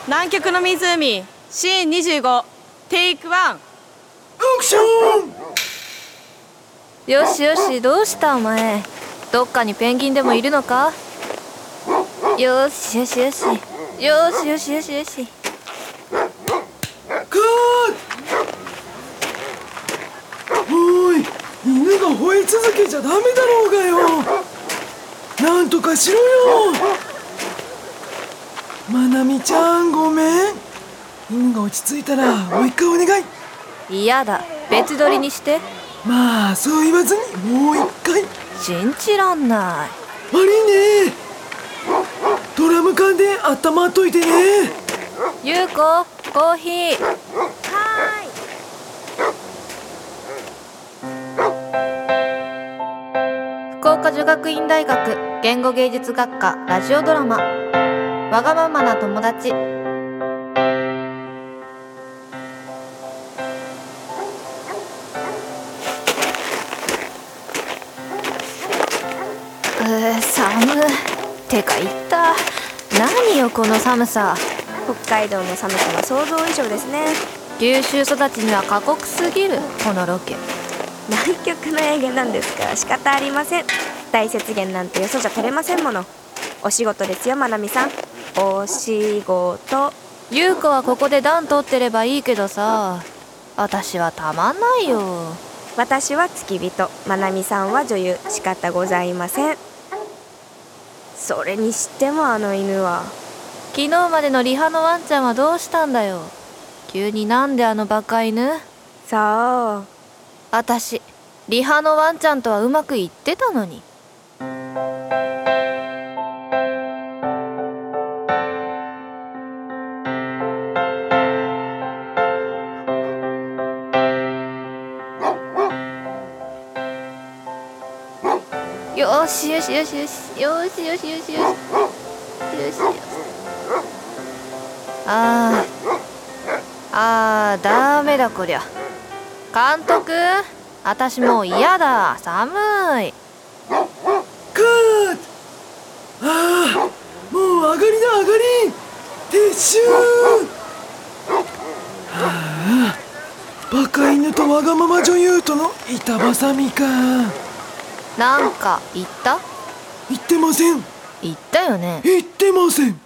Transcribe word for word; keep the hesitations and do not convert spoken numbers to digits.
南極の湖シーンにじゅうごテイクワンアクション。よしよし、どうしたお前。どっかにペンギンでもいるのか。よしよしよしよしよしよしよし。 カーおい、犬が吠え続けちゃダメだろうがよ。なんとかしろよ。まなみちゃん、ごめん。犬が落ち着いたらもう一回お願い。 嫌だ、別撮りにして。 まあそう言わずにもう一回。 信じらんない。 悪いね。ドラム缶で温まっといてね。 ゆうこ、コーヒー。はーい。福岡女学院大学言語芸術学科ラジオドラマわがままな友達。うー寒い。てか言った。何よこの寒さ。 北海道の寒さは想像以上ですね。 九州育ちには過酷すぎるこのロケ。 南極の営業なんですから仕方ありません。大雪原なんてよそじゃ取れませんもの。お仕事ですよ、まなみさん。お仕事。 優子はここで暖取ってればいいけどさ、私はたまんないよ。 私は付き人、まなみさんは女優。仕方ございません。それにしてもあの犬は。 昨日までのリハのワンちゃんはどうしたんだよ。急になんであのバカ犬。 さあ、 私リハのワンちゃんとはうまくいってたのに。よしよしよしよしよしよしよしよしよしよし。あーあーダメだこりゃ。監督、私もう嫌だ、寒い。 カーッ。ああ、もう上がりだ上がり。撤収。はあ、バカ犬とわがまま女優との板挟みか。 なんか言った？ 言ってません。 言ったよね。 言ってません。